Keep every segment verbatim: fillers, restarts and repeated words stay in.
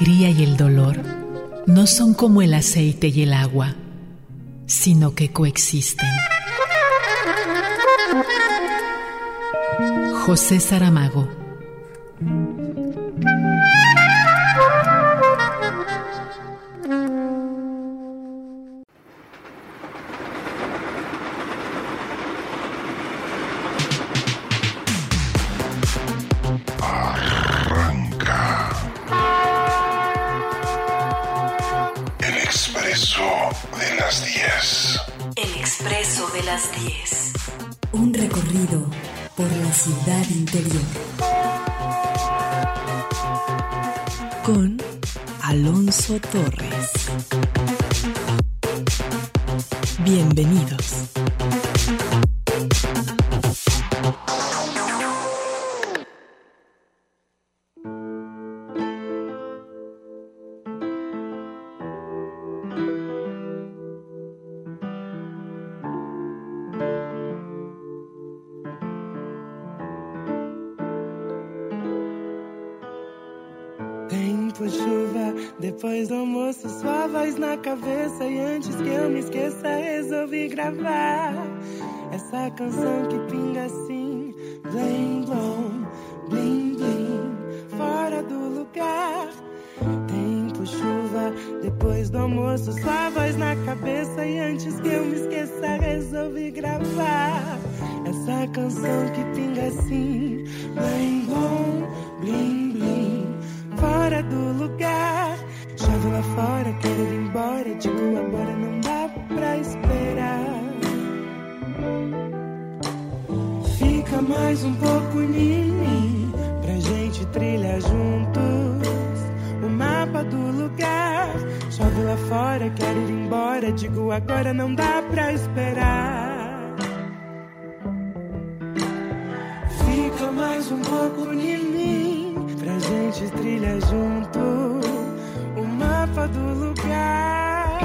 alegría y el dolor no son como el aceite y el agua, sino que coexisten. José Saramago. De las diez. El Expreso de las diez. Un recorrido por la ciudad interior. Con Alonso Torres. Bienvenidos. Depois do almoço, sua voz na cabeça. E antes que eu me esqueça, resolvi gravar essa canção que pinga assim, blim, blom, blim, blim, fora do lugar. Tempo, chuva, depois do almoço, sua voz na cabeça. E antes que eu me esqueça, resolvi gravar essa canção que pinga assim, blim, blom, blim, blim, fora do lugar. Chove lá fora, quero ir embora. Digo agora, não dá pra esperar. Fica mais um pouco em mim, pra gente trilhar juntos o mapa do lugar. Chove lá fora, quero ir embora. Digo agora, não dá pra esperar. Fica mais um pouco em mim, pra gente trilhar juntos o mapa do lugar.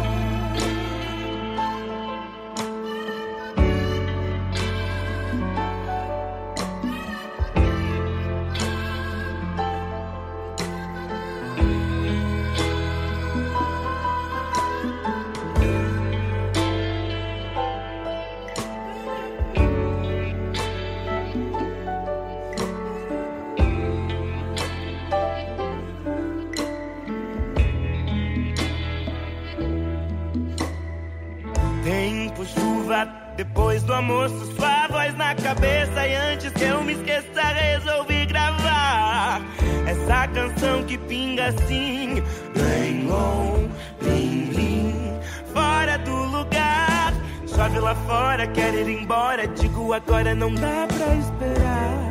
Depois do almoço, sua voz na cabeça. E antes que eu me esqueça, resolvi gravar essa canção que pinga assim, bem long, blim, blim, fora do lugar. Chove lá fora, quero ir embora. Digo agora, não dá pra esperar.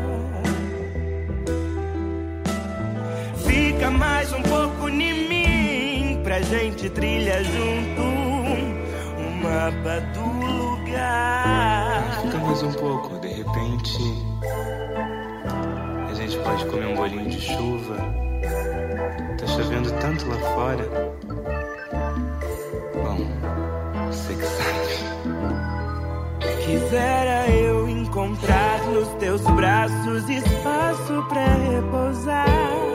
Fica mais um pouco em mim, pra gente trilhar junto o mapa do lugar. Fica mais um pouco, de repente a gente pode comer um bolinho de chuva. Tá chovendo tanto lá fora. Bom, você que sabe. Quisera eu encontrar nos teus braços espaço pra repousar.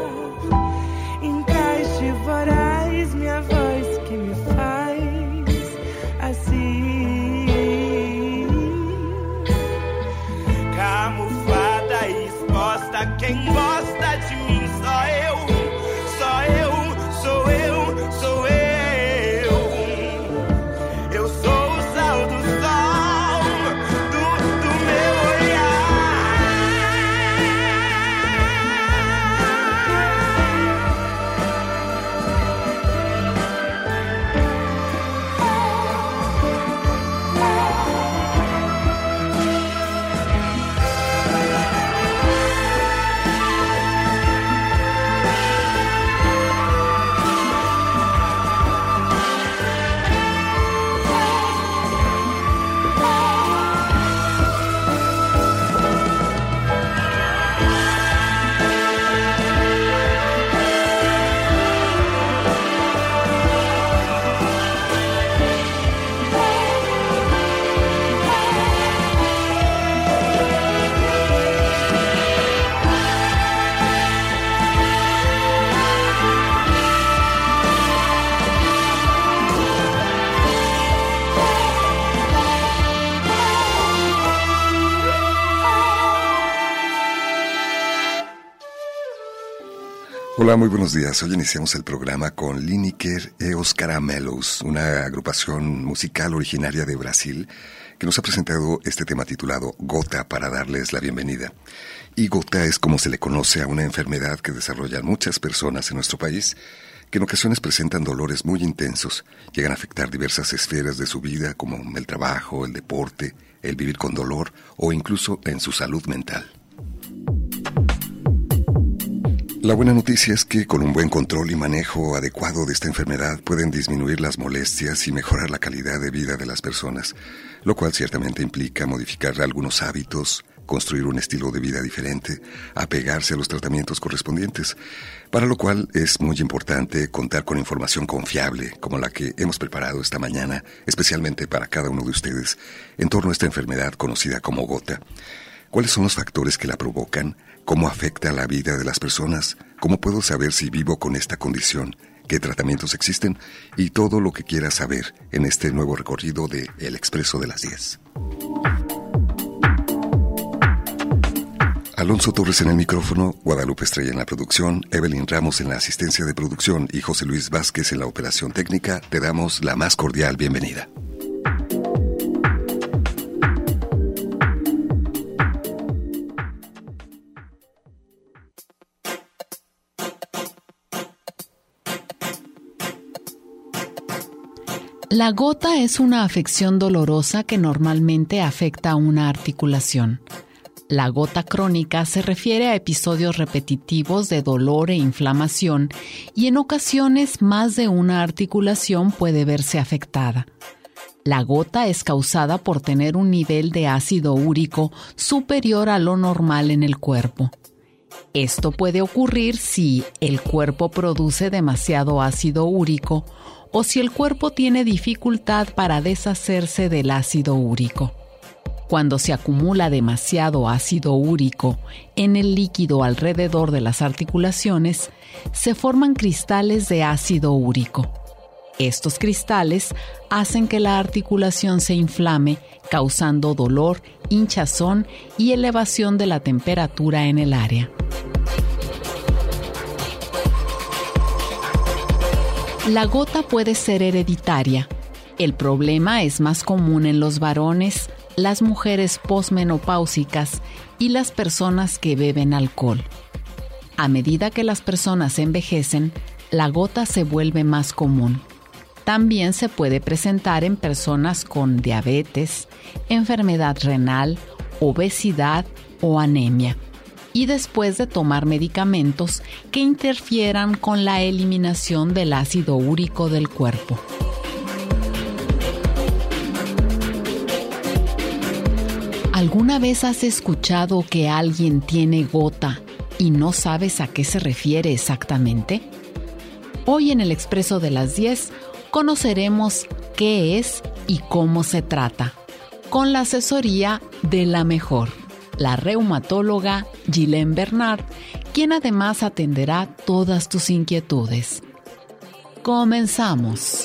Encaixe voraz, minha voz que me faz assim. Camuflada e exposta, quem gosta de mim só eu, só eu, sou eu, sou eu. Eu sou o sal do sol, do, do meu olhar. Hola, muy buenos días. Hoy iniciamos el programa con Lineker e os Caramelos, una agrupación musical originaria de Brasil que nos ha presentado este tema titulado Gota para darles la bienvenida. Y gota es como se le conoce a una enfermedad que desarrollan muchas personas en nuestro país, que en ocasiones presentan dolores muy intensos, llegan a afectar diversas esferas de su vida como el trabajo, el deporte, el vivir con dolor o incluso en su salud mental. La buena noticia es que con un buen control y manejo adecuado de esta enfermedad pueden disminuir las molestias y mejorar la calidad de vida de las personas, lo cual ciertamente implica modificar algunos hábitos, construir un estilo de vida diferente, apegarse a los tratamientos correspondientes, para lo cual es muy importante contar con información confiable como la que hemos preparado esta mañana, especialmente para cada uno de ustedes, en torno a esta enfermedad conocida como gota. ¿Cuáles son los factores que la provocan? ¿Cómo afecta la vida de las personas? ¿Cómo puedo saber si vivo con esta condición? ¿Qué tratamientos existen? Y todo lo que quiera saber en este nuevo recorrido de El Expreso de las diez. Alonso Torres en el micrófono, Guadalupe Estrella en la producción, Evelyn Ramos en la asistencia de producción y José Luis Vázquez en la operación técnica. Te damos la más cordial bienvenida. La gota es una afección dolorosa que normalmente afecta a una articulación. La gota crónica se refiere a episodios repetitivos de dolor e inflamación y en ocasiones más de una articulación puede verse afectada. La gota es causada por tener un nivel de ácido úrico superior a lo normal en el cuerpo. Esto puede ocurrir si el cuerpo produce demasiado ácido úrico o si el cuerpo tiene dificultad para deshacerse del ácido úrico. Cuando se acumula demasiado ácido úrico en el líquido alrededor de las articulaciones, se forman cristales de ácido úrico. Estos cristales hacen que la articulación se inflame, causando dolor, hinchazón y elevación de la temperatura en el área. La gota puede ser hereditaria. El problema es más común en los varones, las mujeres posmenopáusicas y las personas que beben alcohol. A medida que las personas envejecen, la gota se vuelve más común. También se puede presentar en personas con diabetes, enfermedad renal, obesidad o anemia, y después de tomar medicamentos que interfieran con la eliminación del ácido úrico del cuerpo. ¿Alguna vez has escuchado que alguien tiene gota y no sabes a qué se refiere exactamente? Hoy en el Expreso de las diez conoceremos qué es y cómo se trata, con la asesoría de la mejor, la reumatóloga Gilén Bernard, quien además atenderá todas tus inquietudes. Comenzamos.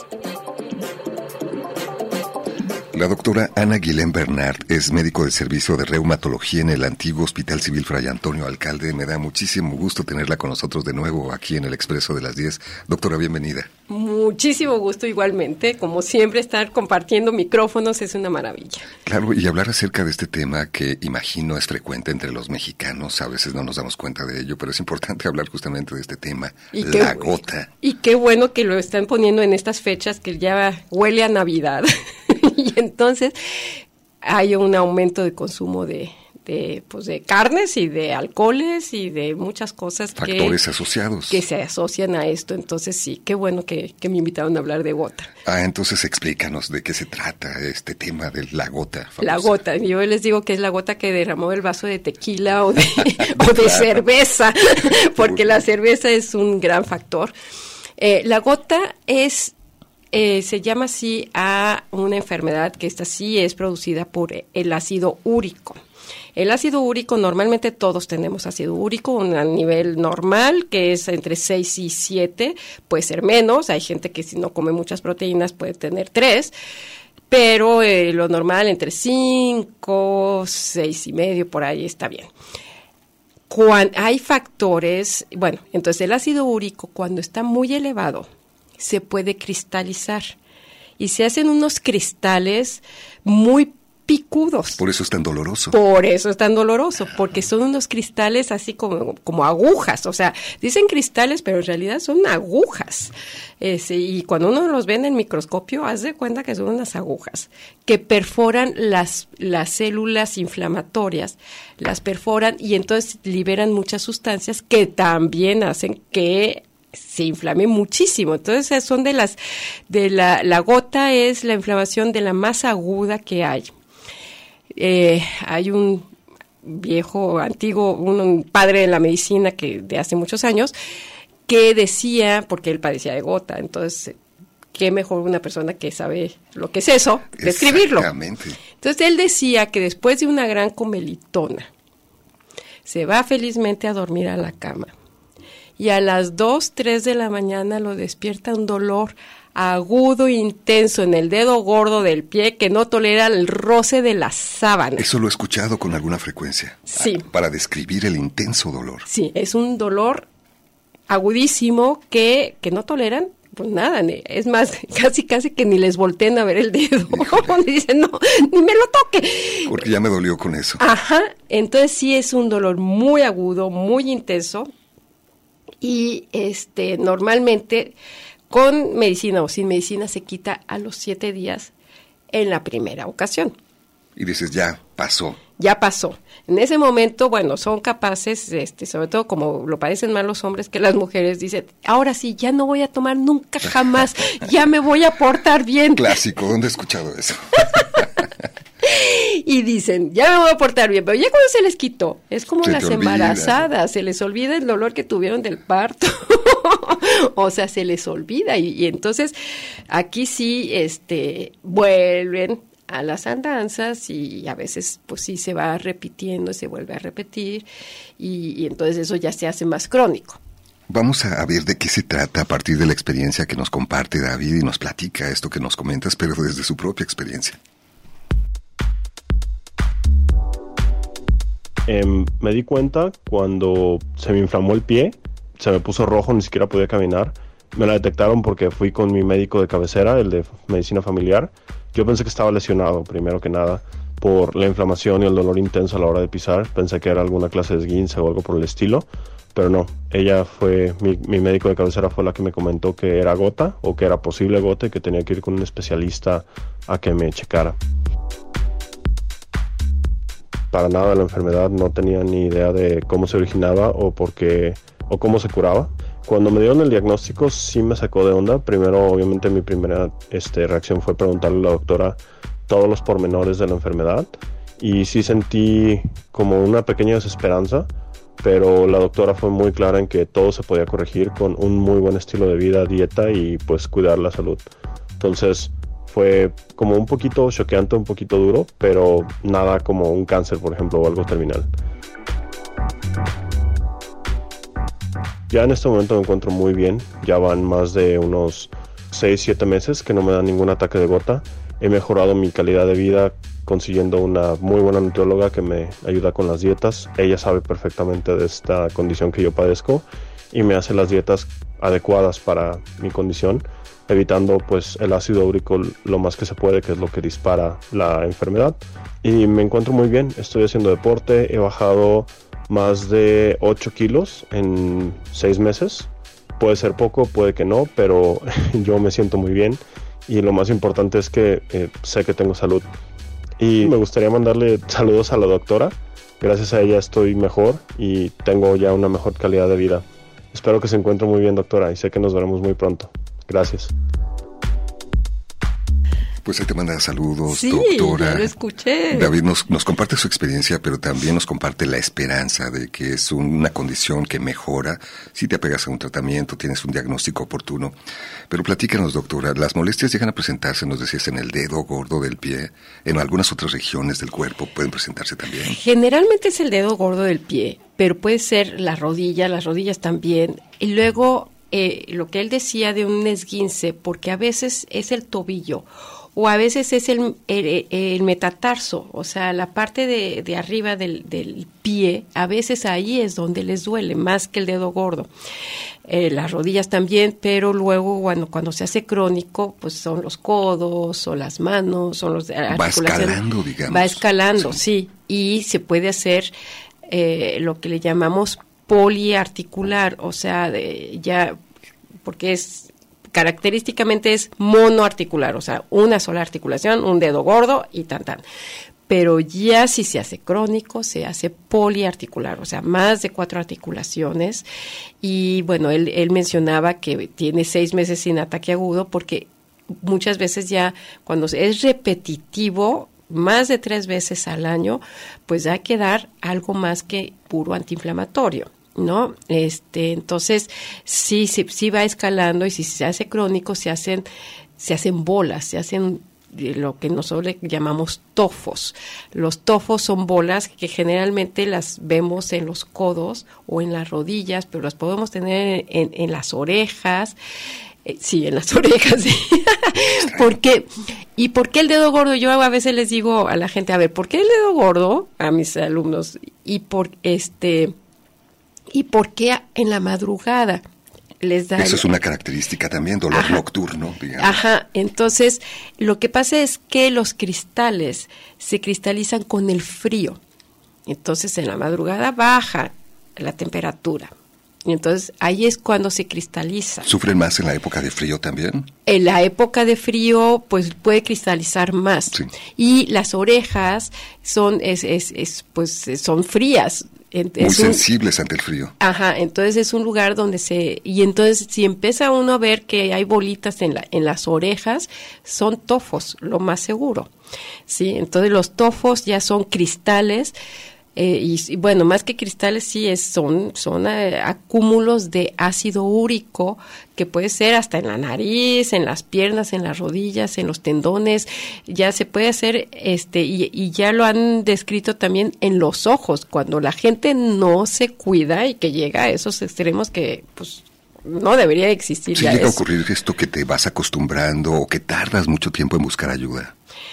La doctora Ana Gilén Bernard es médico del Servicio de Reumatología en el antiguo Hospital Civil Fray Antonio Alcalde. Me da muchísimo gusto tenerla con nosotros de nuevo aquí en el Expreso de las diez. Doctora, bienvenida. Muchísimo gusto igualmente. Como siempre, estar compartiendo micrófonos es una maravilla. Claro, y hablar acerca de este tema que imagino es frecuente entre los mexicanos. A veces no nos damos cuenta de ello, pero es importante hablar justamente de este tema, y la qué, gota. Y qué bueno que lo están poniendo en estas fechas que ya huele a Navidad. Y entonces hay un aumento de consumo de, de, pues de carnes y de alcoholes y de muchas cosas. Factores que, asociados. Que se asocian a esto. Entonces sí, qué bueno que, que me invitaron a hablar de gota. Ah, entonces explícanos de qué se trata este tema de la gota. Famosa. La gota. Yo les digo que es la gota que derramó el vaso de tequila o de, o de cerveza, porque la cerveza es un gran factor. Eh, la gota es... Eh, se llama así a una enfermedad que esta sí es producida por el ácido úrico. El ácido úrico, normalmente todos tenemos ácido úrico a nivel normal, que es entre seis y siete, puede ser menos. Hay gente que si no come muchas proteínas puede tener tres, pero eh, lo normal entre cinco, seis y medio, por ahí está bien. Cuando hay factores, bueno, entonces el ácido úrico cuando está muy elevado se puede cristalizar y se hacen unos cristales muy picudos. Por eso es tan doloroso. Por eso es tan doloroso, porque son unos cristales así como, como agujas, o sea, dicen cristales, pero en realidad son agujas. Ese, y cuando uno los ve en el microscopio, haz de cuenta que son unas agujas que perforan las, las células inflamatorias, las perforan y entonces liberan muchas sustancias que también hacen que se inflame muchísimo. Entonces son de las, de la, la gota es la inflamación de la más aguda que hay. Eh, hay un viejo, antiguo, un, un padre de la medicina que de hace muchos años, que decía, porque él padecía de gota, entonces, qué mejor una persona que sabe lo que es eso, describirlo. Exactamente. Entonces, él decía que después de una gran comelitona, se va felizmente a dormir a la cama, y a las dos, tres de la mañana lo despierta un dolor agudo e intenso en el dedo gordo del pie que no tolera el roce de la sábana. Eso lo he escuchado con alguna frecuencia. Sí. Para describir el intenso dolor. Sí, es un dolor agudísimo que, que no toleran, pues nada, es más, casi casi que ni les volteen a ver el dedo. Dicen, no, ni me lo toque. Porque ya me dolió con eso. Ajá, entonces sí es un dolor muy agudo, muy intenso y este normalmente con medicina o sin medicina se quita a los siete días en la primera ocasión. Y dices, ya pasó. Ya pasó. En ese momento, bueno, son capaces, este, sobre todo como lo padecen más los hombres que las mujeres, dicen, ahora sí, ya no voy a tomar nunca jamás, ya me voy a portar bien. Clásico, ¿dónde he escuchado eso? Y dicen, ya me voy a portar bien, pero ya cuando se les quitó, es como Se las te olvida. embarazadas, se les olvida el dolor que tuvieron del parto. O sea, se les olvida y, y entonces aquí sí este vuelven a las andanzas y a veces pues sí se va repitiendo, se vuelve a repetir y, y entonces eso ya se hace más crónico. Vamos a ver de qué se trata a partir de la experiencia que nos comparte David y nos platica esto que nos comentas, pero desde su propia experiencia. Eh, me di cuenta cuando se me inflamó el pie, se me puso rojo, ni siquiera podía caminar. Me la detectaron porque fui con mi médico de cabecera, el de medicina familiar. Yo pensé que estaba lesionado, primero que nada, por la inflamación y el dolor intenso a la hora de pisar. Pensé que era alguna clase de esguince o algo por el estilo, pero no. Ella fue, mi, mi médico de cabecera fue la que me comentó que era gota o que era posible gota y que tenía que ir con un especialista a que me checara. Para nada la enfermedad, no tenía ni idea de cómo se originaba o por qué, o cómo se curaba. Cuando me dieron el diagnóstico sí me sacó de onda. Primero, obviamente, mi primera este, reacción fue preguntarle a la doctora todos los pormenores de la enfermedad y sí sentí como una pequeña desesperanza, pero la doctora fue muy clara en que todo se podía corregir con un muy buen estilo de vida, dieta y pues cuidar la salud. Entonces fue como un poquito choqueante, un poquito duro, pero nada como un cáncer, por ejemplo, o algo terminal. Ya en este momento me encuentro muy bien, ya van más de unos seis siete meses que no me da ningún ataque de gota. He mejorado mi calidad de vida consiguiendo una muy buena nutrióloga que me ayuda con las dietas. Ella sabe perfectamente de esta condición que yo padezco y me hace las dietas adecuadas para mi condición, evitando pues el ácido úrico lo más que se puede, que es lo que dispara la enfermedad. Y me encuentro muy bien, estoy haciendo deporte, he bajado más de ocho kilos en seis meses. Puede ser poco, puede que no, pero yo me siento muy bien y lo más importante es que eh, sé que tengo salud. Y me gustaría mandarle saludos a la doctora. Gracias a ella estoy mejor y tengo ya una mejor calidad de vida. Espero que se encuentre muy bien, doctora, y sé que nos veremos muy pronto. Gracias. Pues ahí te manda saludos, sí, doctora. Ya lo escuché. David nos, nos comparte su experiencia, pero también nos comparte la esperanza de que es una condición que mejora si te apegas a un tratamiento, tienes un diagnóstico oportuno. Pero platícanos, doctora, ¿las molestias llegan a presentarse, nos decías, en el dedo gordo del pie? ¿En algunas otras regiones del cuerpo pueden presentarse también? Generalmente es el dedo gordo del pie, pero puede ser la rodilla, las rodillas también. Y luego, eh, lo que él decía de un esguince, porque a veces es el tobillo o a veces es el, el, el metatarso, o sea, la parte de, de arriba del, del pie, a veces ahí es donde les duele, más que el dedo gordo. Eh, las rodillas también, pero luego cuando, cuando se hace crónico, pues son los codos, o las manos, son los... Va escalando, digamos. Va escalando, sí, sí, y se puede hacer eh, lo que le llamamos poliarticular, o sea, de, ya, porque es... característicamente es monoarticular, o sea, una sola articulación, un dedo gordo y tan tan. Pero ya si se hace crónico, se hace poliarticular, o sea, más de cuatro articulaciones. Y bueno, él, él mencionaba que tiene seis meses sin ataque agudo porque muchas veces ya cuando es repetitivo, más de tres veces al año, pues hay que dar algo más que puro antiinflamatorio, ¿no? Este, entonces, sí, sí, sí va escalando, y si se hace crónico, se hacen, se hacen bolas, se hacen lo que nosotros llamamos tofos. Los tofos son bolas que generalmente las vemos en los codos o en las rodillas, pero las podemos tener en, en las orejas. Eh, sí, en las orejas, sí. ¿Por qué? ¿Y por qué el dedo gordo? Yo a veces les digo a la gente, a ver, ¿por qué el dedo gordo? A mis alumnos, y por este... ¿Y por qué en la madrugada les da? Eso el... es una característica también, dolor Ajá. nocturno, digamos. Ajá, entonces lo que pasa es que los cristales se cristalizan con el frío. Entonces en la madrugada baja la temperatura. Y entonces ahí es cuando se cristaliza. ¿Sufren más en la época de frío también? En la época de frío, pues puede cristalizar más. Sí. Y las orejas son, es, es, es, pues, son frías. Muy un, sensibles ante el frío. Ajá, entonces es un lugar donde se... Y entonces si empieza uno a ver que hay bolitas en, la, en las orejas, son tofos, lo más seguro. ¿Sí? Entonces los tofos ya son cristales. Eh, y, y bueno, más que cristales, sí, es, son, son eh, acúmulos de ácido úrico que puede ser hasta en la nariz, en las piernas, en las rodillas, en los tendones. Ya se puede hacer, este y, y ya lo han descrito también en los ojos, cuando la gente no se cuida y que llega a esos extremos que, pues, no debería existir. Sí, ya llega es. a ocurrir esto que te vas acostumbrando o que tardas mucho tiempo en buscar ayuda.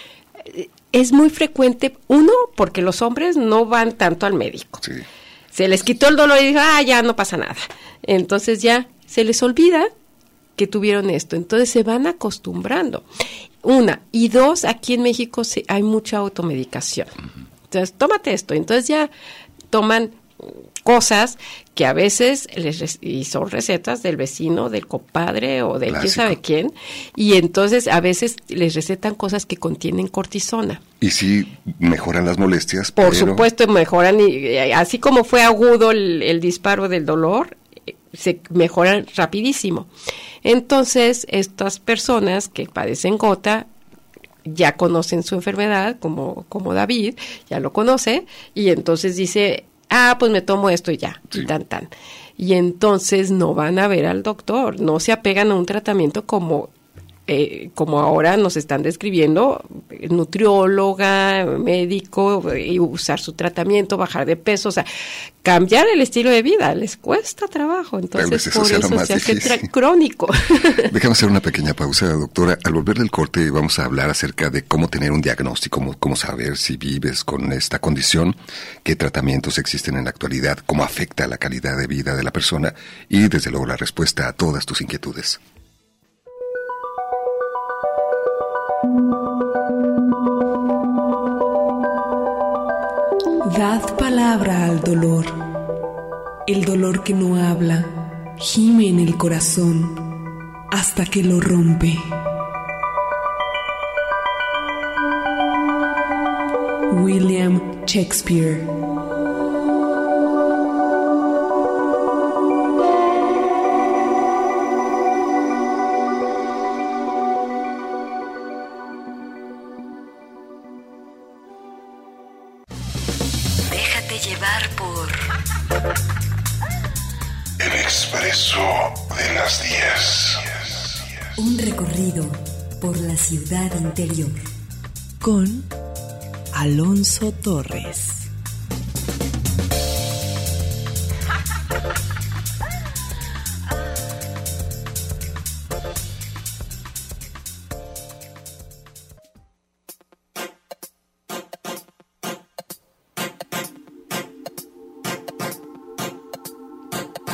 Es muy frecuente, uno, porque los hombres no van tanto al médico. Sí. Se les quitó el dolor y dijo, ah, ya no pasa nada. Entonces ya se les olvida que tuvieron esto. Entonces se van acostumbrando. Una. Y dos, aquí en México se, hay mucha automedicación. Uh-huh. Entonces, tómate esto. Entonces ya toman cosas que a veces les y son recetas del vecino, del compadre o del quién sabe quién, y entonces a veces les recetan cosas que contienen cortisona. Y sí mejoran las molestias. Por pero... supuesto mejoran, y así como fue agudo el, el disparo del dolor, se mejoran rapidísimo. Entonces estas personas que padecen gota ya conocen su enfermedad, como, como David, ya lo conoce, y entonces dice, ah, pues me tomo esto y ya, sí. y tan tan. Y entonces no van a ver al doctor, no se apegan a un tratamiento como, eh, como ahora nos están describiendo, nutrióloga, médico, y usar su tratamiento, bajar de peso, o sea, cambiar el estilo de vida, les cuesta trabajo, entonces por eso se hace tra- crónico. Déjame hacer una pequeña pausa, doctora. Al volver del corte vamos a hablar acerca de cómo tener un diagnóstico, cómo, cómo saber si vives con esta condición, qué tratamientos existen en la actualidad, cómo afecta la calidad de vida de la persona y, desde luego, la respuesta a todas tus inquietudes. Dad palabra al dolor. El dolor que no habla, gime en el corazón hasta que lo rompe. William Shakespeare. Llevar por El Expreso de las diez. Un recorrido por la ciudad interior con Alonso Torres.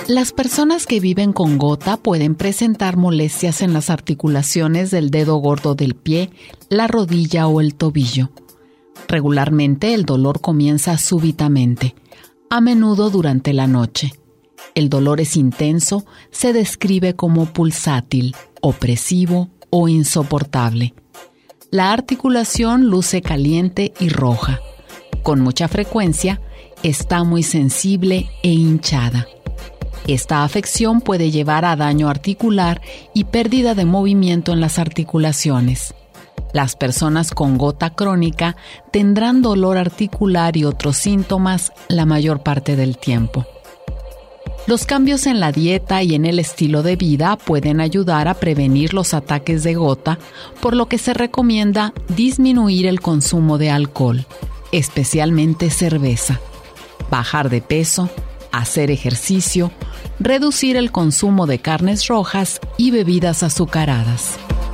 Las personas que viven con gota pueden presentar molestias en las articulaciones del dedo gordo del pie, la rodilla o el tobillo. Regularmente el dolor comienza súbitamente, a menudo durante la noche. El dolor es intenso, se describe como pulsátil, opresivo o insoportable. La articulación luce caliente y roja. Con mucha frecuencia, está muy sensible e hinchada. Esta afección puede llevar a daño articular y pérdida de movimiento en las articulaciones. Las personas con gota crónica tendrán dolor articular y otros síntomas la mayor parte del tiempo. Los cambios en la dieta y en el estilo de vida pueden ayudar a prevenir los ataques de gota, por lo que se recomienda disminuir el consumo de alcohol, especialmente cerveza, bajar de peso, hacer ejercicio, reducir el consumo de carnes rojas y bebidas azucaradas.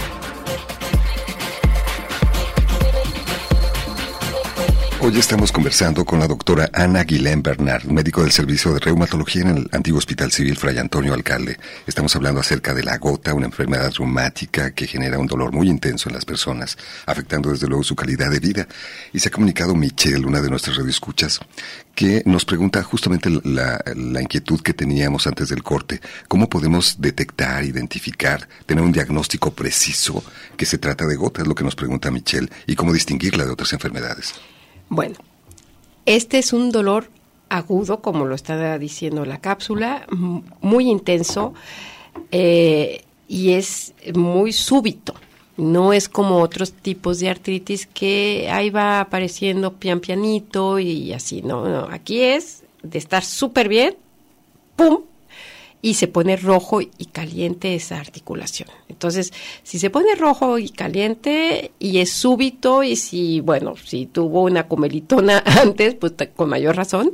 Hoy estamos conversando con la doctora Ana Guilén Bernard, médico del Servicio de Reumatología en el antiguo Hospital Civil Fray Antonio Alcalde. Estamos hablando acerca de la gota, una enfermedad reumática que genera un dolor muy intenso en las personas, afectando desde luego su calidad de vida. Y se ha comunicado Michelle, una de nuestras radioescuchas, que nos pregunta justamente la, la inquietud que teníamos antes del corte. ¿Cómo podemos detectar, identificar, tener un diagnóstico preciso que se trata de gota? Es lo que nos pregunta Michelle. ¿Y cómo distinguirla de otras enfermedades? Bueno, este es un dolor agudo, como lo está diciendo la cápsula, muy intenso eh, y es muy súbito. No es como otros tipos de artritis que ahí va apareciendo pian pianito y así. No, no, aquí es de estar súper bien, ¡pum!, y se pone rojo y caliente esa articulación. Entonces, si se pone rojo y caliente y es súbito, y si, bueno, si tuvo una comelitona antes, pues con mayor razón,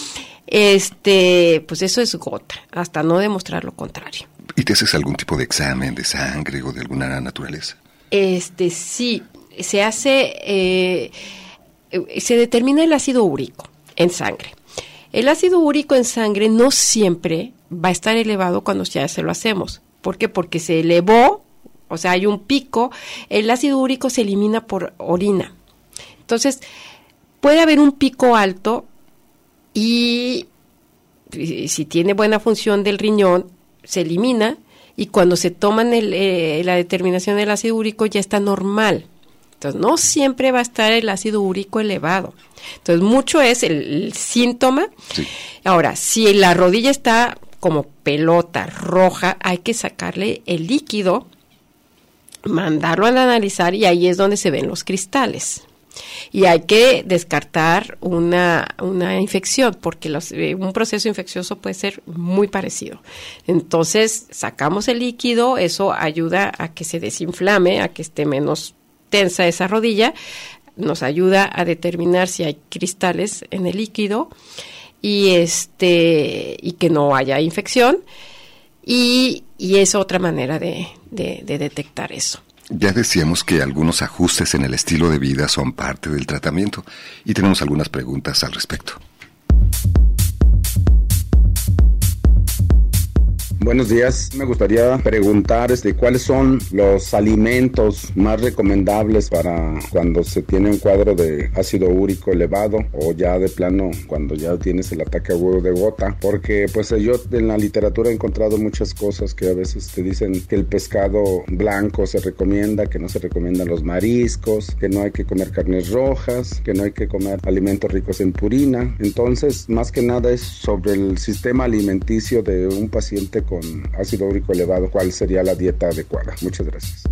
este, pues eso es gota, hasta no demostrar lo contrario. ¿Y te haces algún tipo de examen de sangre o de alguna naturaleza? Este, sí, se hace, eh, se determina el ácido úrico en sangre. El ácido úrico en sangre no siempre va a estar elevado cuando ya se lo hacemos. ¿Por qué? Porque se elevó, o sea, hay un pico, el ácido úrico se elimina por orina. Entonces, puede haber un pico alto y, y si tiene buena función del riñón, se elimina, y cuando se toman el, eh, la determinación del ácido úrico ya está normal. Entonces, no siempre va a estar el ácido úrico elevado. Entonces, mucho es el, el síntoma. Sí. Ahora, si la rodilla está como pelota roja, hay que sacarle el líquido, mandarlo a analizar, y ahí es donde se ven los cristales. Y hay que descartar una, una infección, porque los, eh, un proceso infeccioso puede ser muy parecido. Entonces, sacamos el líquido, eso ayuda a que se desinflame, a que esté menos tensa esa rodilla, nos ayuda a determinar si hay cristales en el líquido y este y que no haya infección, y, y es otra manera de, de, de detectar eso. Ya decíamos que algunos ajustes en el estilo de vida son parte del tratamiento y tenemos algunas preguntas al respecto. Buenos días, me gustaría preguntar este, cuáles son los alimentos más recomendables para cuando se tiene un cuadro de ácido úrico elevado, o ya de plano cuando ya tienes el ataque agudo de gota, porque pues yo en la literatura he encontrado muchas cosas que a veces te dicen que el pescado blanco se recomienda, que no se recomiendan los mariscos, que no hay que comer carnes rojas, que no hay que comer alimentos ricos en purina. Entonces, más que nada es sobre el sistema alimenticio de un paciente con ácido úrico elevado, ¿cuál sería la dieta adecuada? Muchas gracias.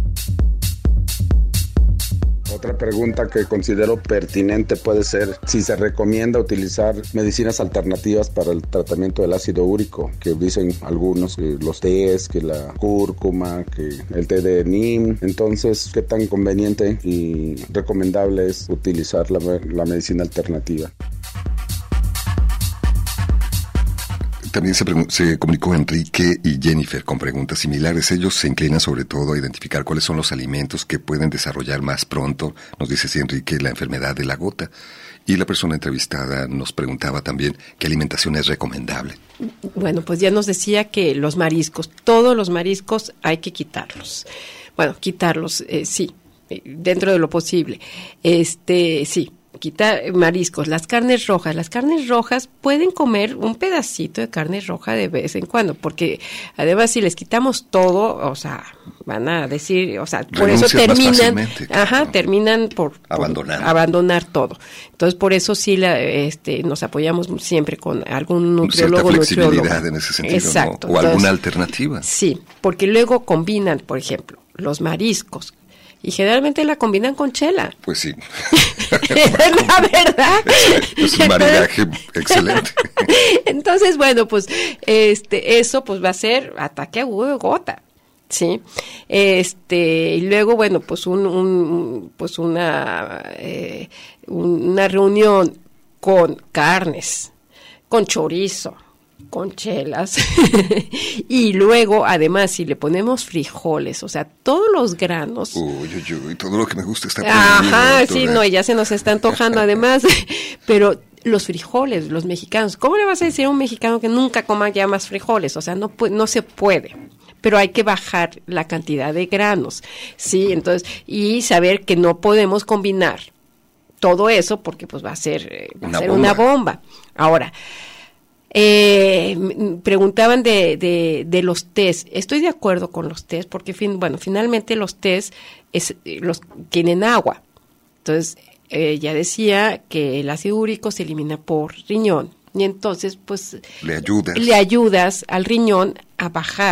Otra pregunta que considero pertinente puede ser si se recomienda utilizar medicinas alternativas para el tratamiento del ácido úrico, que dicen algunos que los tés, que la cúrcuma, que el té de neem. Entonces, ¿qué tan conveniente y recomendable es utilizar la, la medicina alternativa? También se, se comunicó Enrique y Jennifer con preguntas similares. Ellos se inclinan sobre todo a identificar cuáles son los alimentos que pueden desarrollar más pronto, nos dice sí, Enrique, la enfermedad de la gota. Y la persona entrevistada nos preguntaba también qué alimentación es recomendable. Bueno, pues ya nos decía que los mariscos, todos los mariscos hay que quitarlos. Bueno, quitarlos, eh, sí, dentro de lo posible. Este, sí. Quitar mariscos, las carnes rojas. Las carnes rojas pueden comer un pedacito de carne roja de vez en cuando, porque además si les quitamos todo, o sea, van a decir, o sea, por Renuncias eso terminan, ajá, claro. terminan por, por abandonar. abandonar todo. Entonces por eso sí la, este, nos apoyamos siempre con algún nutriólogo, cierta flexibilidad nutrióloga. En ese sentido, exacto. ¿no? O Entonces, alguna alternativa. Sí, porque luego combinan, por ejemplo, los mariscos. Y generalmente la combinan con chela. Pues sí. Es la verdad. Es, es un maridaje excelente. Entonces, bueno, pues este eso pues va a ser ataque agudo de gota. Sí, este y luego bueno pues un, un pues una eh, una reunión con carnes, con chorizo, con chelas y luego además si le ponemos frijoles, o sea, todos los granos. Uy, uy, uy, todo lo que me gusta está Ajá, prohibido, sí, no, y ya se nos está antojando además, pero los frijoles, los mexicanos, ¿cómo le vas a decir a un mexicano que nunca coma ya más frijoles? O sea, no no se puede. Pero hay que bajar la cantidad de granos, ¿sí? Entonces, y saber que no podemos combinar todo eso porque pues va a ser, va a una, ser bomba. una bomba. Ahora, eh, preguntaban de, de, de los tés. Estoy de acuerdo con los tés porque, fin, bueno, finalmente los tés es, los, tienen agua. Entonces, eh, ya decía que el ácido úrico se elimina por riñón. Y entonces, pues, le ayudas. le ayudas al riñón a bajar,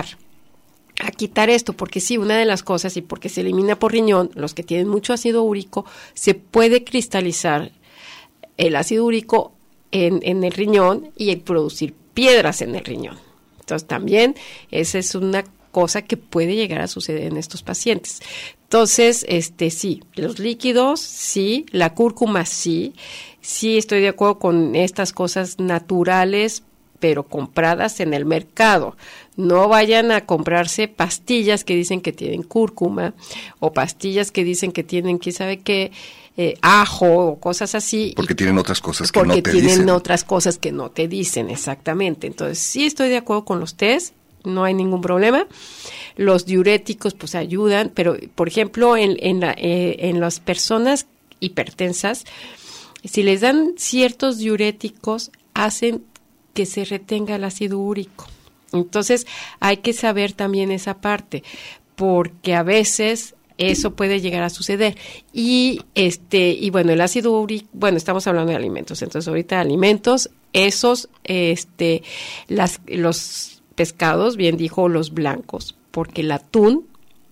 a quitar esto, porque sí, una de las cosas, y porque se elimina por riñón, los que tienen mucho ácido úrico, se puede cristalizar el ácido úrico en, en el riñón y producir piedras en el riñón. Entonces también esa es una cosa que puede llegar a suceder en estos pacientes. Entonces, este sí, los líquidos, sí, la cúrcuma, sí, sí estoy de acuerdo con estas cosas naturales, pero compradas en el mercado. No vayan a comprarse pastillas que dicen que tienen cúrcuma o pastillas que dicen que tienen, quién sabe qué, eh, ajo o cosas así. Porque y, tienen otras cosas que no te dicen. Porque tienen dicen. otras cosas que no te dicen, exactamente. Entonces, sí estoy de acuerdo con los test, no hay ningún problema. Los diuréticos, pues, ayudan, pero, por ejemplo, en, en, la, eh, en las personas hipertensas, si les dan ciertos diuréticos, hacen que se retenga el ácido úrico. Entonces, hay que saber también esa parte, porque a veces eso puede llegar a suceder. Y este y bueno, el ácido úrico, bueno, estamos hablando de alimentos, entonces ahorita alimentos, esos este las los pescados, bien dijo, los blancos, porque el atún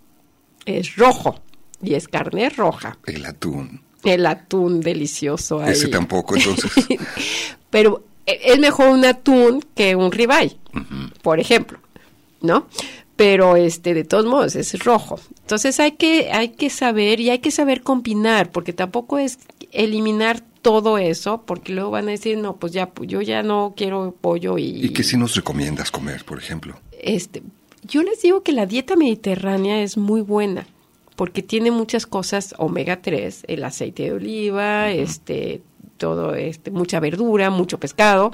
es rojo y es carne roja. El atún. El atún delicioso ahí. Ese tampoco, entonces. Pero es mejor un atún que un ribeye, uh-huh. por ejemplo, ¿no? Pero este, de todos modos, es rojo. Entonces hay que, hay que saber y hay que saber combinar, porque tampoco es eliminar todo eso, porque luego van a decir, no, pues ya, yo ya no quiero pollo y... ¿Y qué sí nos recomiendas comer, por ejemplo? Este, yo les digo que la dieta mediterránea es muy buena, porque tiene muchas cosas, omega tres, el aceite de oliva, uh-huh. este... todo este mucha verdura, mucho pescado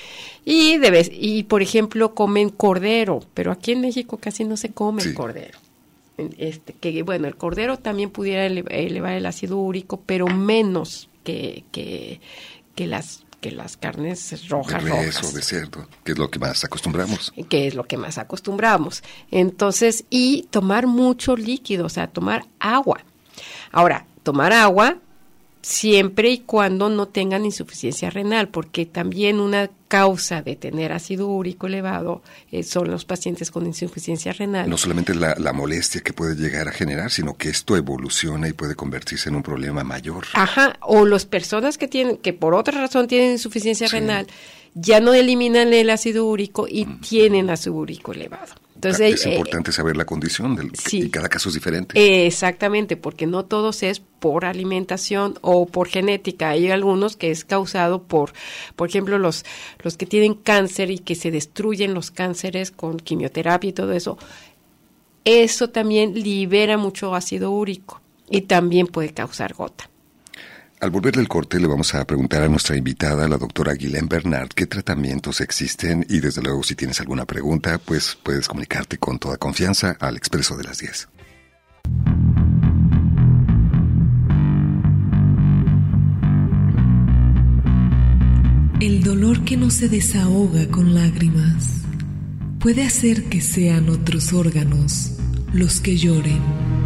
y de vez, y por ejemplo comen cordero, pero aquí en México casi no se come sí. el cordero. Este que bueno, el cordero también pudiera elevar el ácido úrico, pero menos que que que las que las carnes rojas de res rojas. o de cerdo, que es lo que más acostumbramos. Que es lo que más acostumbramos. Entonces, y tomar mucho líquido, o sea, tomar agua. Ahora, tomar agua siempre y cuando no tengan insuficiencia renal, porque también una causa de tener ácido úrico elevado eh, son los pacientes con insuficiencia renal. No solamente la, la molestia que puede llegar a generar, sino que esto evoluciona y puede convertirse en un problema mayor. Ajá, o las personas que tienen, que por otra razón tienen insuficiencia sí. renal, ya no eliminan el ácido úrico y mm. tienen ácido úrico elevado. Entonces, es importante eh, saber la condición del, sí, y cada caso es diferente. Eh, exactamente, porque no todos es por alimentación o por genética. Hay algunos que es causado por, por ejemplo, los, los que tienen cáncer y que se destruyen los cánceres con quimioterapia y todo eso. Eso también libera mucho ácido úrico y también puede causar gota. Al volver del corte le vamos a preguntar a nuestra invitada, la doctora Guilaine Bernard, qué tratamientos existen y desde luego si tienes alguna pregunta, pues puedes comunicarte con toda confianza al Expreso de las diez. El dolor que no se desahoga con lágrimas puede hacer que sean otros órganos los que lloren.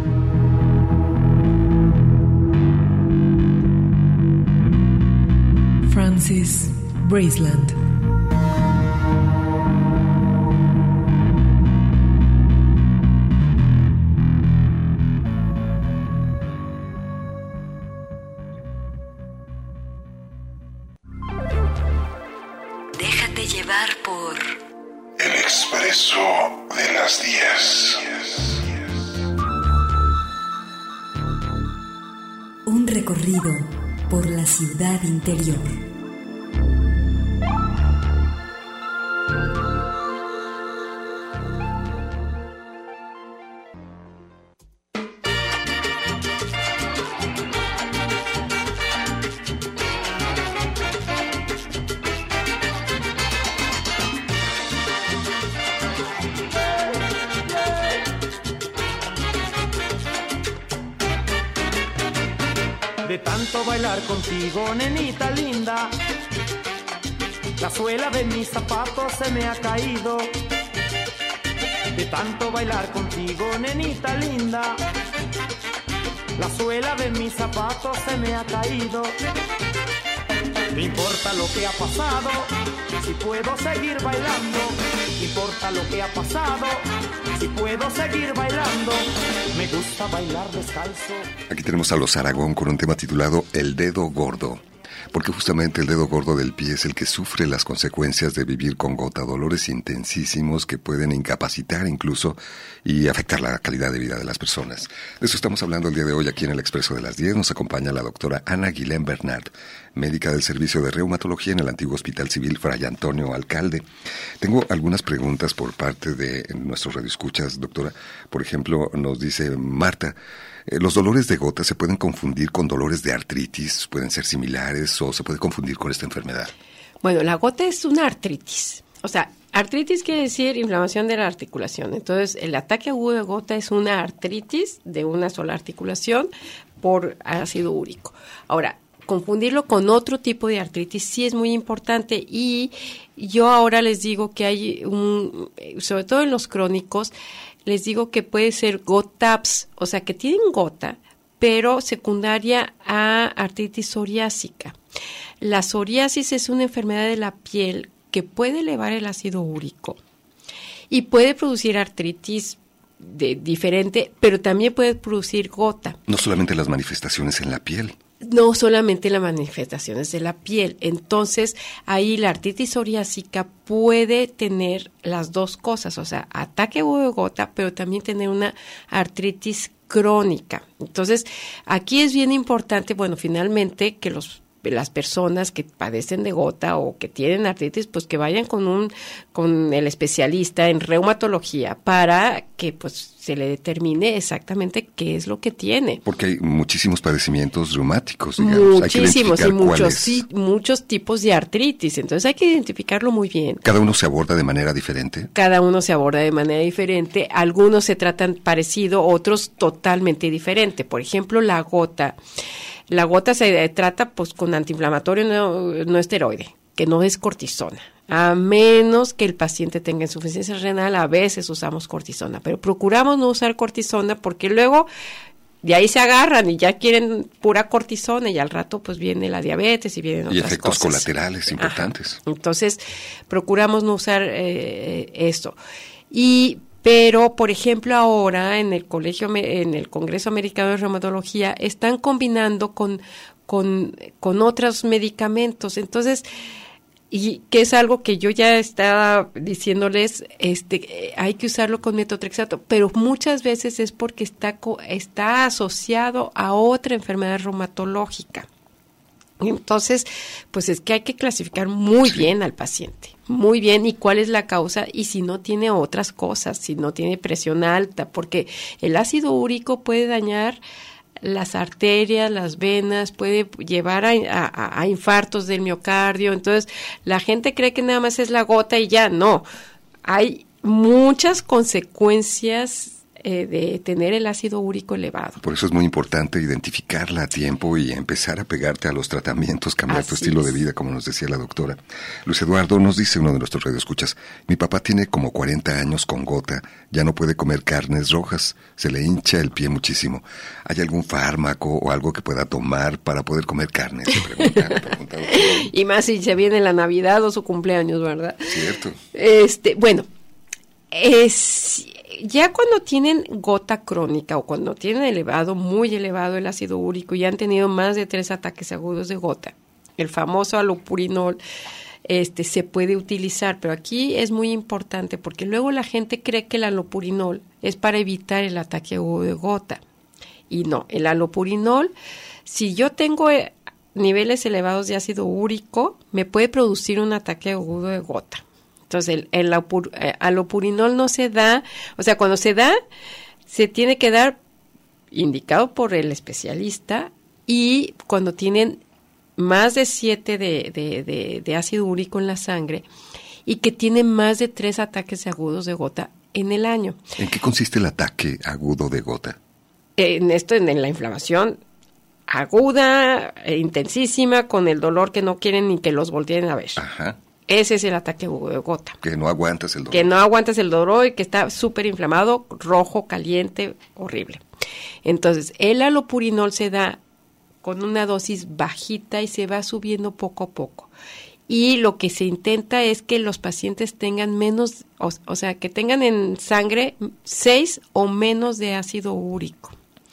Francis Braceland. Déjate llevar por El Expreso de las diez. Un recorrido por la ciudad interior. De tanto bailar contigo, nenita linda, la suela de mis zapatos se me ha caído. De tanto bailar contigo, nenita linda, la suela de mis zapatos se me ha caído. No importa lo que ha pasado, si puedo seguir bailando. No importa lo que ha pasado, si puedo seguir bailando. Me gusta bailar descalzo. Aquí tenemos a los Aragón con un tema titulado El Dedo Gordo, porque justamente el dedo gordo del pie es el que sufre las consecuencias de vivir con gota, dolores intensísimos que pueden incapacitar incluso y afectar la calidad de vida de las personas. De eso estamos hablando el día de hoy aquí en el Expreso de las diez. Nos acompaña la doctora Ana Guilaine Bernard, médica del Servicio de Reumatología en el antiguo Hospital Civil Fray Antonio Alcalde. Tengo algunas preguntas por parte de nuestros radioescuchas, doctora. Por ejemplo, nos dice Marta, eh, ¿los dolores de gota se pueden confundir con dolores de artritis? ¿Pueden ser similares o se puede confundir con esta enfermedad? Bueno, la gota es una artritis. O sea, artritis quiere decir inflamación de la articulación. Entonces, el ataque agudo de gota es una artritis de una sola articulación por ácido úrico. Ahora, confundirlo con otro tipo de artritis sí es muy importante y yo ahora les digo que hay un, sobre todo en los crónicos, les digo que puede ser GOTAPS, o sea que tienen gota, pero secundaria a artritis psoriásica. La psoriasis es una enfermedad de la piel que puede elevar el ácido úrico y puede producir artritis de, diferente, pero también puede producir gota. No solamente las manifestaciones en la piel. No solamente las manifestaciones de la piel. Entonces, ahí la artritis psoriásica puede tener las dos cosas, o sea, ataque agudo de gota, pero también tener una artritis crónica. Entonces, aquí es bien importante, bueno, finalmente, que los las personas que padecen de gota o que tienen artritis, pues que vayan con un con el especialista en reumatología para que pues se le determine exactamente qué es lo que tiene. Porque hay muchísimos padecimientos reumáticos, digamos. Muchísimos y muchos, sí, muchos tipos de artritis, entonces hay que identificarlo muy bien. ¿Cada uno se aborda de manera diferente? Cada uno se aborda de manera diferente, algunos se tratan parecido, otros totalmente diferente. Por ejemplo, la gota. La gota se trata pues con antiinflamatorio no, no esteroide, que no es cortisona. A menos que el paciente tenga insuficiencia renal, a veces usamos cortisona, pero procuramos no usar cortisona porque luego de ahí se agarran y ya quieren pura cortisona y al rato pues viene la diabetes y vienen otras cosas. Y efectos colaterales importantes. Ajá. Entonces, procuramos no usar eh, esto. Y Pero, por ejemplo, ahora en el colegio, en el Congreso Americano de Reumatología, están combinando con, con, con otros medicamentos. Entonces, y que es algo que yo ya estaba diciéndoles, este, hay que usarlo con metotrexato, pero muchas veces es porque está, está asociado a otra enfermedad reumatológica. Entonces, pues es que hay que clasificar muy sí. bien al paciente, muy bien, y cuál es la causa, y si no tiene otras cosas, si no tiene presión alta, porque el ácido úrico puede dañar las arterias, las venas, puede llevar a, a, a infartos del miocardio. Entonces, la gente cree que nada más es la gota y ya, no. Hay muchas consecuencias eh, de tener el ácido úrico elevado. Por eso es muy importante identificarla a tiempo y empezar a pegarte a los tratamientos, cambiar Así tu estilo es. de vida, como nos decía la doctora. Luis Eduardo, nos dice uno de nuestros radioescuchas, mi papá tiene como cuarenta años con gota, ya no puede comer carnes rojas, se le hincha el pie muchísimo. ¿Hay algún fármaco o algo que pueda tomar para poder comer carne? Se pregunta, pregunta, y más si se viene la Navidad o su cumpleaños, ¿verdad? Cierto. Este, bueno, es... Ya cuando tienen gota crónica o cuando tienen elevado, muy elevado el ácido úrico y han tenido más de tres ataques agudos de gota, el famoso allopurinol este, se puede utilizar, pero aquí es muy importante porque luego la gente cree que el allopurinol es para evitar el ataque agudo de gota. Y no, el allopurinol, si yo tengo niveles elevados de ácido úrico, me puede producir un ataque agudo de gota. Entonces, el, el allopurinol no se da, o sea, cuando se da, se tiene que dar indicado por el especialista y cuando tienen más de siete de, de, de, de ácido úrico en la sangre y que tienen más de tres ataques agudos de gota en el año. ¿En qué consiste el ataque agudo de gota? En esto, en, en la inflamación aguda, e intensísima, con el dolor que no quieren ni que los volteen a ver. Ajá. Ese es el ataque agudo de gota. Que no aguantas el dolor. Que no aguantas el dolor y que está súper inflamado, rojo, caliente, horrible. Entonces, el allopurinol se da con una dosis bajita y se va subiendo poco a poco. Y lo que se intenta es que los pacientes tengan menos, o, o sea, que tengan en sangre seis o menos de ácido úrico.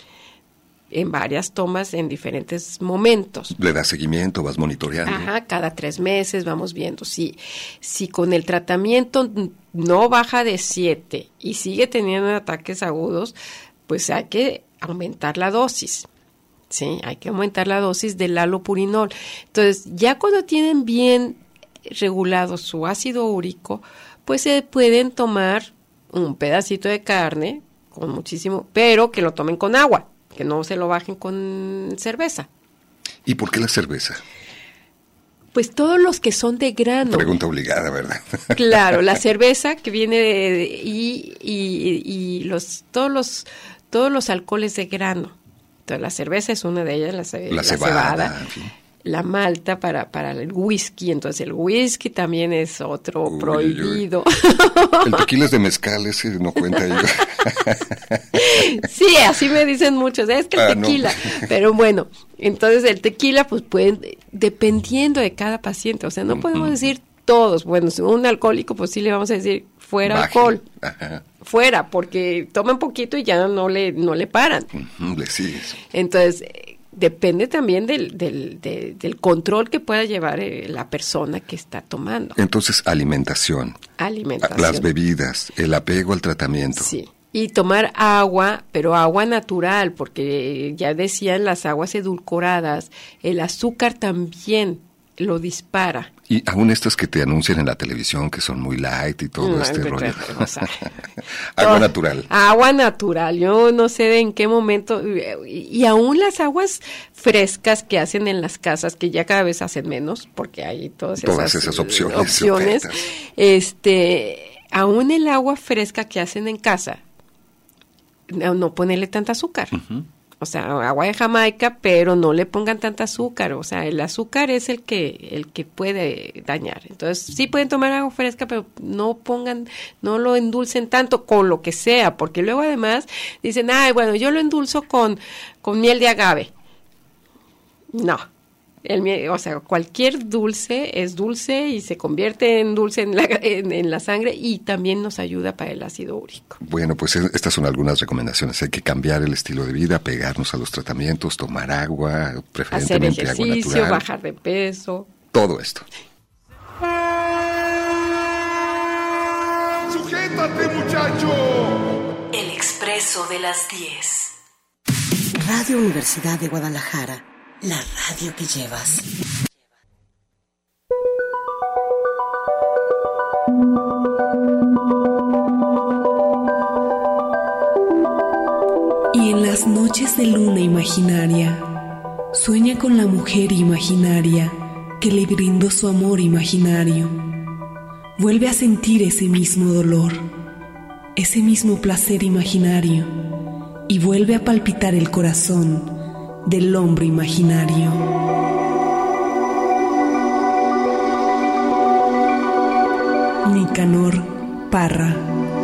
En varias tomas en diferentes momentos. ¿Le das seguimiento? ¿Vas monitoreando? Ajá, cada tres meses vamos viendo. Si, si con el tratamiento no baja de siete y sigue teniendo ataques agudos, pues hay que aumentar la dosis. Sí, hay que aumentar la dosis del allopurinol. Entonces, ya cuando tienen bien regulado su ácido úrico, pues se pueden tomar un pedacito de carne con muchísimo, pero que lo tomen con agua. Que no se lo bajen con cerveza. ¿Y por qué la cerveza? Pues todos los que son de grano. Pregunta obligada, ¿verdad? Claro, la cerveza que viene de, de, y, y, y los todos los todos los alcoholes de grano. Entonces la cerveza es una de ellas, la, la, la cebada, cebada en fin. La malta para, para el whisky, entonces el whisky también es otro uy, prohibido. Uy. El tequila es de mezcal, ese no cuenta yo. Sí, así me dicen muchos, es que el ah, tequila, no. Pero bueno, entonces el tequila pues pueden, dependiendo de cada paciente, o sea, no podemos uh-huh. decir todos, bueno, un alcohólico pues sí le vamos a decir fuera Baje. alcohol, Ajá. fuera, porque toman poquito y ya no le, no le paran. Uh-huh, le sigues. Entonces, depende también del, del, del, del control que pueda llevar eh, la persona que está tomando. Entonces, alimentación. Alimentación. Las bebidas, el apego al tratamiento. Sí. Y tomar agua, pero agua natural, porque ya decían las aguas edulcoradas, el azúcar también lo dispara. Y aún estas que te anuncian en la televisión que son muy light y todo no, este rollo. O sea, agua natural. Agua natural. Yo no sé en qué momento. Y, y aún las aguas frescas que hacen en las casas, que ya cada vez hacen menos, porque hay todas, todas esas, esas opciones. opciones este, aún el agua fresca que hacen en casa, no, no ponerle tanta azúcar. Uh-huh. O sea, agua de Jamaica, pero no le pongan tanta azúcar. O sea, el azúcar es el que el que puede dañar. Entonces, sí pueden tomar agua fresca, pero no pongan, no lo endulcen tanto con lo que sea, porque luego además dicen, ay, bueno, yo lo endulzo con, con miel de agave. No. El miel, o sea, cualquier dulce es dulce y se convierte en dulce en la, en, en la sangre y también nos ayuda para el ácido úrico. Bueno, pues estas son algunas recomendaciones. Hay que cambiar el estilo de vida, pegarnos a los tratamientos, tomar agua, preferentemente hacer ejercicio, agua natural. bajar de peso. Todo esto. ¡Sujétate, muchacho! El Expreso de las diez. Radio Universidad de Guadalajara, la radio que llevas. Y en las noches de luna imaginaria, sueña con la mujer imaginaria que le brindó su amor imaginario. Vuelve a sentir ese mismo dolor, ese mismo placer imaginario, y vuelve a palpitar el corazón del hombre imaginario. Nicanor Parra.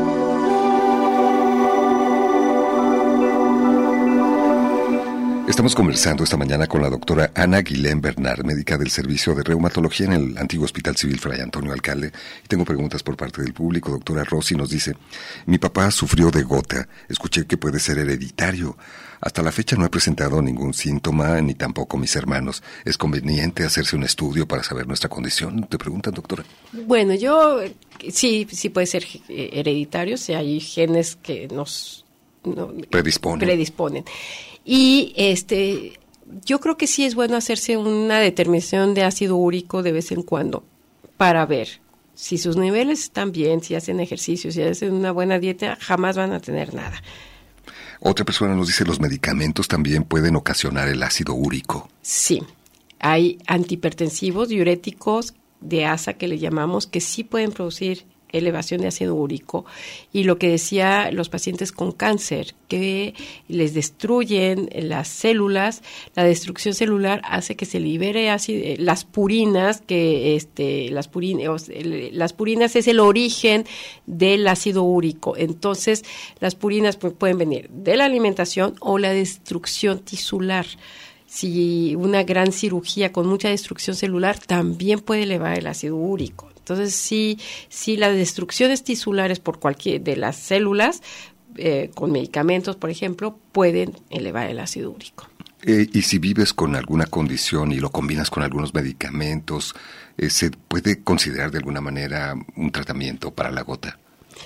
Estamos conversando esta mañana con la doctora Ana Guilén Bernard, médica del Servicio de Reumatología en el antiguo Hospital Civil Fray Antonio Alcalde. Y tengo preguntas por parte del público. Doctora Rosy nos dice, mi papá sufrió de gota. Escuché que puede ser hereditario. Hasta la fecha no he presentado ningún síntoma, ni tampoco mis hermanos. ¿Es conveniente hacerse un estudio para saber nuestra condición? ¿Te preguntan, doctora? Bueno, yo sí, sí puede ser hereditario, si hay genes que nos no, predisponen. predisponen. Y este, yo creo que sí es bueno hacerse una determinación de ácido úrico de vez en cuando para ver si sus niveles están bien, si hacen ejercicio, si hacen una buena dieta, jamás van a tener nada. Otra persona nos dice, ¿los medicamentos también pueden ocasionar el ácido úrico? Sí, hay antihipertensivos, diuréticos de asa que le llamamos, que sí pueden producir elevación de ácido úrico, y lo que decía los pacientes con cáncer, que les destruyen las células, la destrucción celular hace que se libere ácido, las purinas, que este, las purinas, las purinas es el origen del ácido úrico. Entonces, las purinas pueden venir de la alimentación o la destrucción tisular. Si una gran cirugía con mucha destrucción celular también puede elevar el ácido úrico. Entonces, si, si las destrucciones tisulares por cualquier de las células, eh, con medicamentos, por ejemplo, pueden elevar el ácido úrico. Eh, y si vives con alguna condición y lo combinas con algunos medicamentos, eh, ¿se puede considerar de alguna manera un tratamiento para la gota?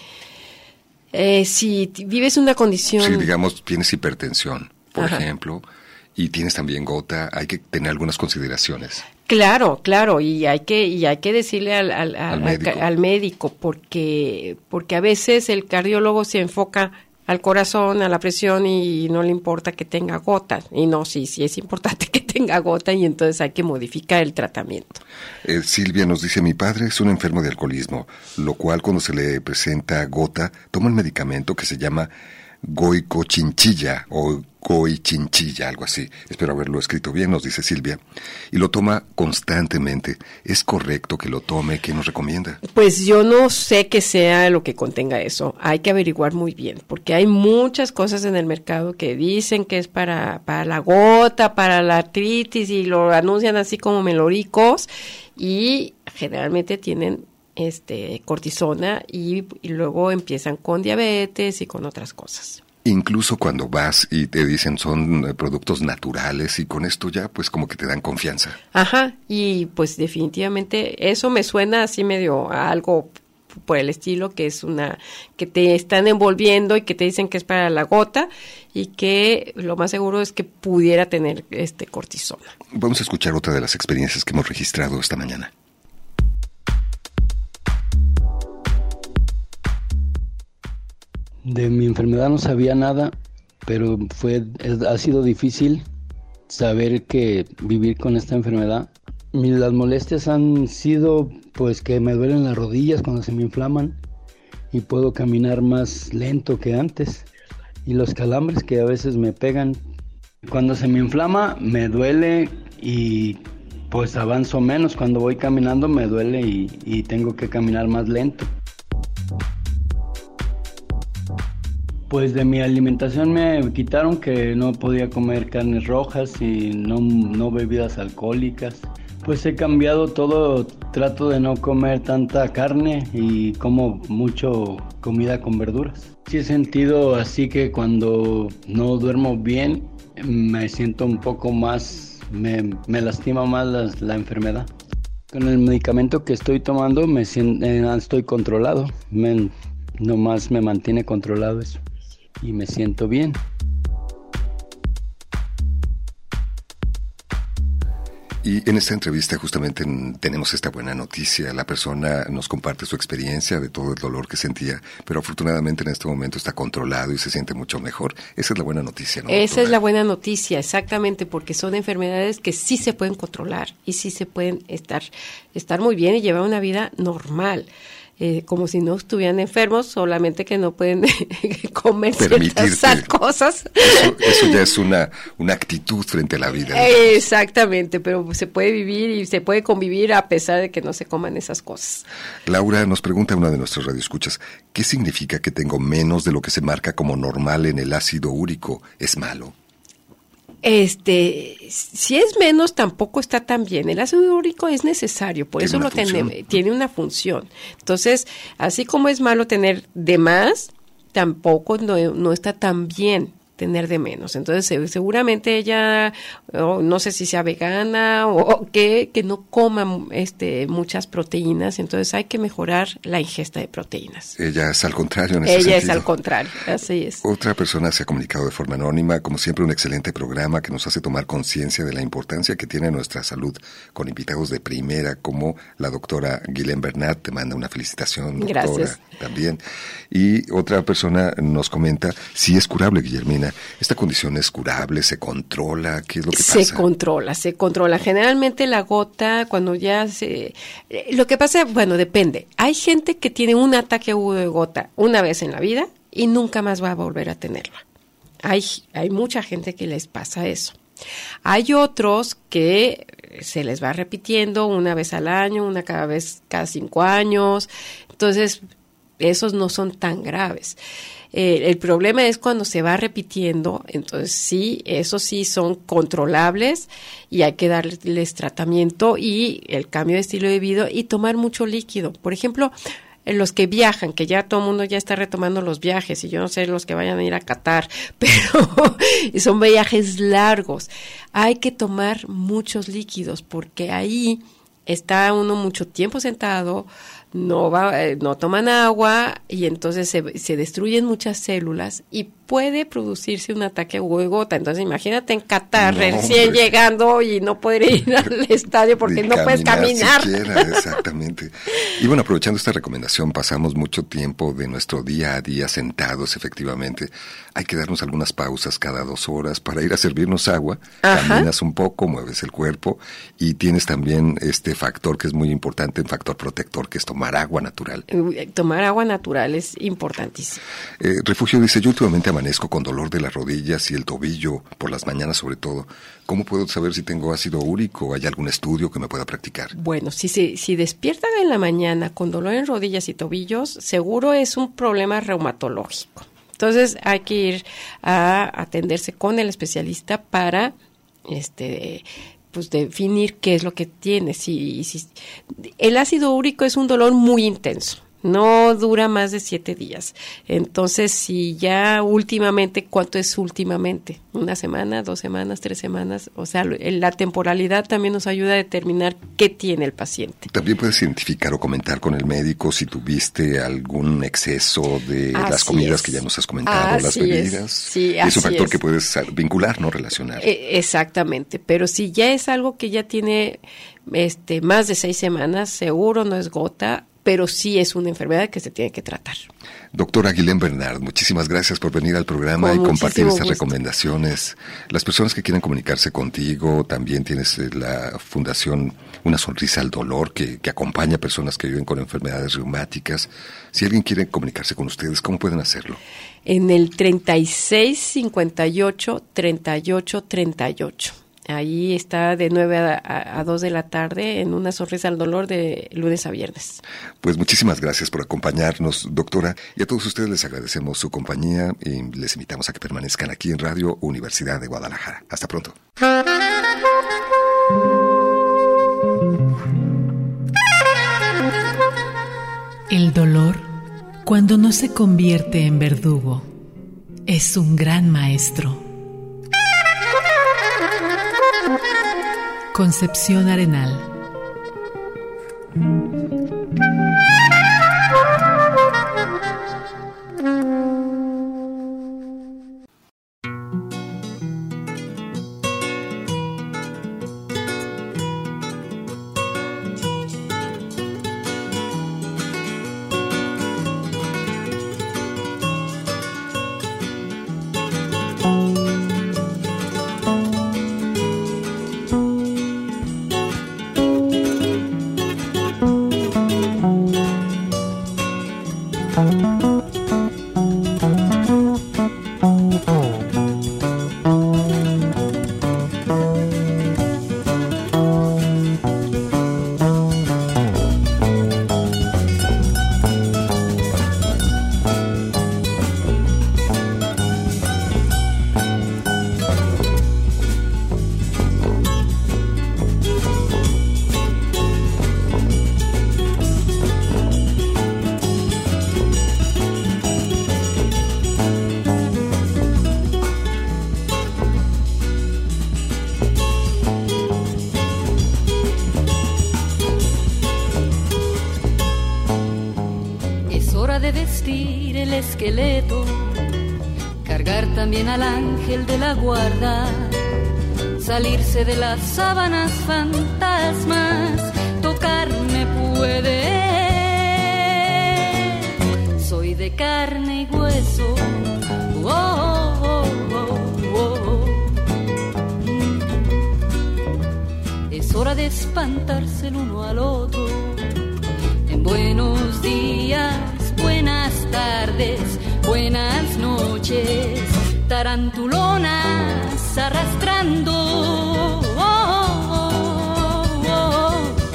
Eh, si t- vives una condición... Si, digamos, tienes hipertensión, por Ajá. ejemplo, y tienes también gota, hay que tener algunas consideraciones. Claro, claro, y hay que y hay que decirle al, al, al, Al médico. al, al médico, porque porque a veces el cardiólogo se enfoca al corazón, a la presión, y no le importa que tenga gota. Y no, sí, sí es importante que tenga gota, y entonces hay que modificar el tratamiento. Eh, Silvia nos dice, mi padre es un enfermo de alcoholismo, lo cual cuando se le presenta gota, toma el medicamento que se llama goicochinchilla o goichinchilla, algo así. Espero haberlo escrito bien, nos dice Silvia. Y lo toma constantemente. ¿Es correcto que lo tome? ¿Qué nos recomienda? Pues yo no sé que sea lo que contenga eso. Hay que averiguar muy bien, porque hay muchas cosas en el mercado que dicen que es para, para la gota, para la artritis, y lo anuncian así como melóricos, y generalmente tienen este cortisona, y, y luego empiezan con diabetes y con otras cosas. Incluso cuando vas y te dicen son eh, productos naturales, y con esto ya pues como que te dan confianza. Ajá, y pues definitivamente eso me suena así medio a algo por el estilo, que es una, que te están envolviendo y que te dicen que es para la gota, y que lo más seguro es que pudiera tener este cortisona. Vamos a escuchar otra de las experiencias que hemos registrado esta mañana. De mi enfermedad no sabía nada, pero fue es, ha sido difícil saber que vivir con esta enfermedad. Mi, las molestias han sido pues que me duelen las rodillas cuando se me inflaman y puedo caminar más lento que antes, y los calambres que a veces me pegan. Cuando se me inflama me duele y pues avanzo menos. Cuando voy caminando me duele y, y tengo que caminar más lento. Pues de mi alimentación me quitaron que no podía comer carnes rojas y no, no bebidas alcohólicas. Pues he cambiado todo, trato de no comer tanta carne y como mucho comida con verduras. Sí he sentido así que cuando no duermo bien me siento un poco más, me, me lastima más la, la enfermedad. Con el medicamento que estoy tomando me siento, eh, estoy controlado. Me, nomás me mantiene controlado eso y me siento bien. Y en esta entrevista justamente tenemos esta buena noticia. La persona nos comparte su experiencia de todo el dolor que sentía, pero afortunadamente en este momento está controlado y se siente mucho mejor. Esa es la buena noticia, ¿no, Esa doctora? es la buena noticia, exactamente, porque son enfermedades que sí se pueden controlar y sí se pueden estar, estar muy bien y llevar una vida normal. Eh, como si no estuvieran enfermos, solamente que no pueden comer ciertas cosas. Eso, eso ya es una, una actitud frente a la vida. Eh, exactamente, pero se puede vivir y se puede convivir a pesar de que no se coman esas cosas. Laura nos pregunta, una de nuestras radioescuchas, ¿qué significa que tengo menos de lo que se marca como normal en el ácido úrico? ¿Es malo? Este, si es menos, tampoco está tan bien. El ácido úrico es necesario, por eso lo tenemos, tiene una función. Entonces, así como es malo tener de más, tampoco no, no está tan bien tener de menos. Entonces, seguramente ella, oh, no sé si sea vegana o, o que, que no coma este, muchas proteínas, entonces hay que mejorar la ingesta de proteínas. Ella es al contrario en ese Ella sentido. es al contrario, así es. Otra persona se ha comunicado de forma anónima, como siempre un excelente programa que nos hace tomar conciencia de la importancia que tiene nuestra salud, con invitados de primera como la doctora Guilén Bernat, te manda una felicitación, doctora. Gracias. También. Y otra persona nos comenta si es curable, Guillermina. ¿Esta condición es curable? ¿Se controla? ¿Qué es lo que pasa? Se controla, se controla. Generalmente la gota, cuando ya se... Lo que pasa, bueno, depende. Hay gente que tiene un ataque agudo de gota una vez en la vida y nunca más va a volver a tenerla. Hay, hay mucha gente que les pasa eso. Hay otros que se les va repitiendo una vez al año, una cada vez cada cinco años. Entonces, esos no son tan graves. Eh, el problema es cuando se va repitiendo, entonces sí, esos sí son controlables y hay que darles tratamiento y el cambio de estilo de vida y tomar mucho líquido. Por ejemplo, en los que viajan, que ya todo el mundo ya está retomando los viajes y yo no sé los que vayan a ir a Qatar, pero son viajes largos. Hay que tomar muchos líquidos porque ahí está uno mucho tiempo sentado, no va, no toman agua y entonces se, se destruyen muchas células y puede producirse un ataque agudo de gota. Entonces imagínate en Qatar, no, recién hombre. llegando y no poder ir al estadio porque Ni no puedes caminar. Siquiera, exactamente. Y bueno, aprovechando esta recomendación, pasamos mucho tiempo de nuestro día a día sentados, efectivamente. Hay que darnos algunas pausas cada dos horas para ir a servirnos agua. Ajá. Caminas un poco, mueves el cuerpo y tienes también este factor que es muy importante, un factor protector, que es tomar agua natural. Tomar agua natural es importantísimo. Eh, Refugio dice, yo últimamente amanezco con dolor de las rodillas y el tobillo, por las mañanas sobre todo. ¿Cómo puedo saber si tengo ácido úrico? ¿Hay algún estudio que me pueda practicar? Bueno, si, si, si despiertan en la mañana con dolor en rodillas y tobillos, seguro es un problema reumatológico. Entonces hay que ir a atenderse con el especialista para este pues definir qué es lo que tiene. Si, si, el ácido úrico es un dolor muy intenso. No dura más de siete días. Entonces, si ya últimamente, ¿cuánto es últimamente? ¿Una semana, dos semanas, tres semanas? O sea, la temporalidad también nos ayuda a determinar qué tiene el paciente. También puedes identificar o comentar con el médico si tuviste algún exceso de así las comidas es. que ya nos has comentado, así las bebidas. Es, sí, es un factor es. que puedes vincular, no relacionar. Eh, exactamente, pero si ya es algo que ya tiene este más de seis semanas, seguro no es gota, pero sí es una enfermedad que se tiene que tratar. Doctora Guilén Bernat, muchísimas gracias por venir al programa Con y compartir estas gusto. recomendaciones. Las personas que quieran comunicarse contigo, también tienes la Fundación Una Sonrisa al Dolor, que, que acompaña a personas que viven con enfermedades reumáticas. Si alguien quiere comunicarse con ustedes, ¿cómo pueden hacerlo? En el treinta y seis, cincuenta y ocho, treinta y ocho, treinta y ocho. Ahí está de nueve a dos de la tarde en Una Sonrisa al Dolor de lunes a viernes. Pues muchísimas gracias por acompañarnos, doctora. Y a todos ustedes les agradecemos su compañía y les invitamos a que permanezcan aquí en Radio Universidad de Guadalajara. Hasta pronto. El dolor, cuando no se convierte en verdugo, es un gran maestro. Concepción Arenal. de vestir el esqueleto, cargar también al ángel de la guarda, salirse de las sábanas fantasmas, tocarme puede. Soy de carne y hueso. Oh, oh, oh, oh. Es hora de espantarse el uno al otro. En buenos días, buenas tardes, buenas noches, tarantulonas arrastrando. Oh, oh, oh, oh.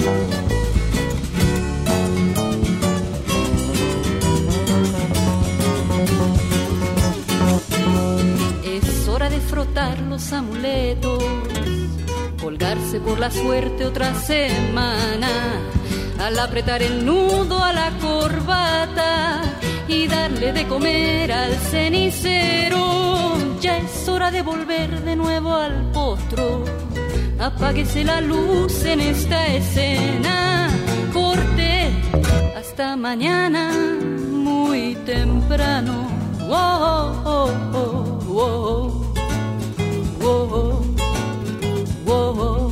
Es hora de frotar los amuletos, colgarse por la suerte otra semana, al apretar el nudo a la corbata y darle de comer al cenicero. Ya es hora de volver de nuevo al potro, apáguese la luz en esta escena, corte hasta mañana muy temprano. Oh, oh, oh, oh, oh, oh, oh, oh.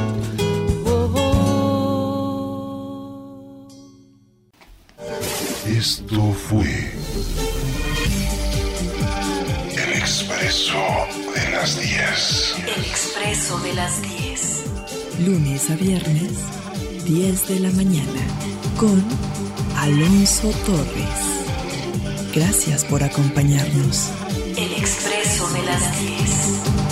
Esto fue El Expreso de las diez. El Expreso de las diez. Lunes a viernes, diez de la mañana, con Alonso Torres. Gracias por acompañarnos. El Expreso de las diez.